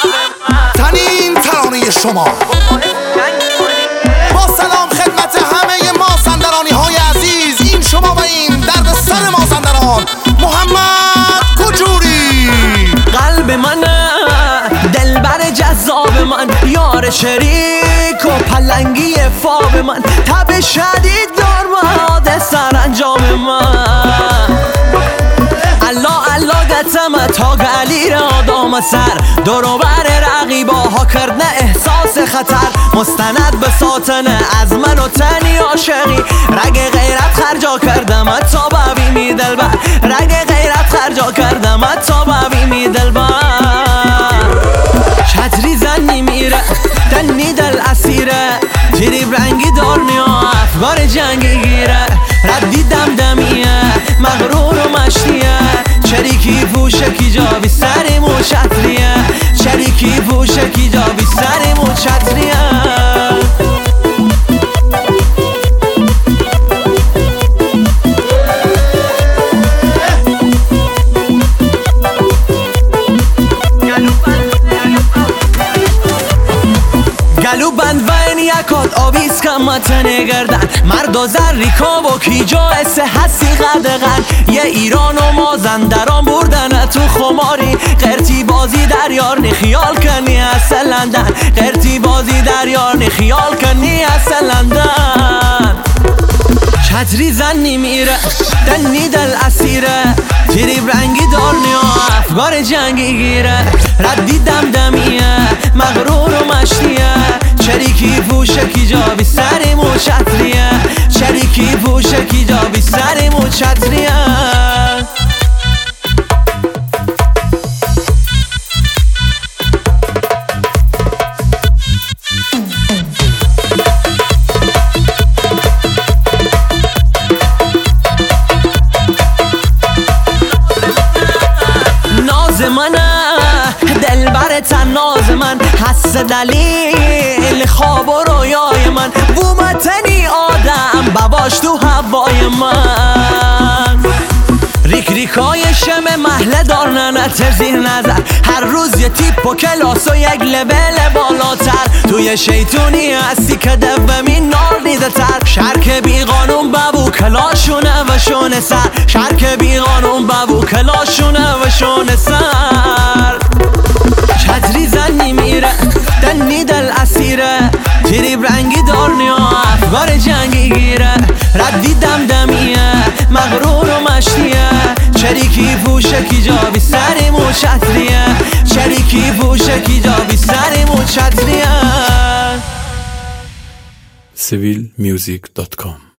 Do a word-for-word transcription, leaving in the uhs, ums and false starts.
تنین ترانه شما. با سلام خدمت همه مازندرانی های عزیز، این شما و این درد سر مازندران، محمد کجوری. قلب من، دلبر جذاب من، یار شریک و پلنگی فاب من، تب شدید دار باد سرانجام من. الله الله گتم تا گلی را آدم سر، دورو بر رقیبا ها کرد نه احساس خطر. مستند به ساتنه از من و تنی عاشقی، رگ غیرت خرجا کردم تا ببینی دلبر، رگ غیرت خرجا کردم تا ببینی دلبر. چتری زنی میره دنی دل اسیره، تریب رنگی دارنیا افگار جنگی گیره. ردی دمدمیه مغرور و مشتیه، شریکی پوشکی جا بی سری مو چتریه، شریکی پوشکی جا بی سری مو چتریه. گلو بند و این یکات آویز کم متنه گردن، مرد و زریکا و کی جایسه هستی قدقن. یه ایران و مازندران بردن تو خماری، قرتی بازی در یارنی خیال کنی از لندن، قرتی بازی در یارنی خیال کنی از لندن. چتری زنی میره دنی دل اسیره، تریب رنگی دارنی و افگار جنگی گیره. ردی دمدمیه مغرور و مشتیه، شریکی پوشکی جا بی سری مو چتریه، شریکی پوشکی جا بی سری مو چتریه. من دلبر تناز من، حس دلیل خواب و رویای من، بومتنی آدم بباش تو هوای من. ریک ریکای شم محله دارنن ترزیر نظر، هر روز یه تیپ و کلاس و یک لبل بالاتر. توی شیطونی هستی که دومی نار دیده تر، شرک بی قانون ببو کلاشونه و شونه سر، شرک بی قانون ببو کلاشونه و شونه سر. چتری زنی میره دنی دل اسیره، تریب رنگی دارنی و افگار جنگی گیره. ردی دمدمیه مغرور و مشتیه، شریکی پوشکی جا بی سری مو چتریه، شریکی پوشکی جا بی سری مو چتریه. سیویل میوزیک دات کام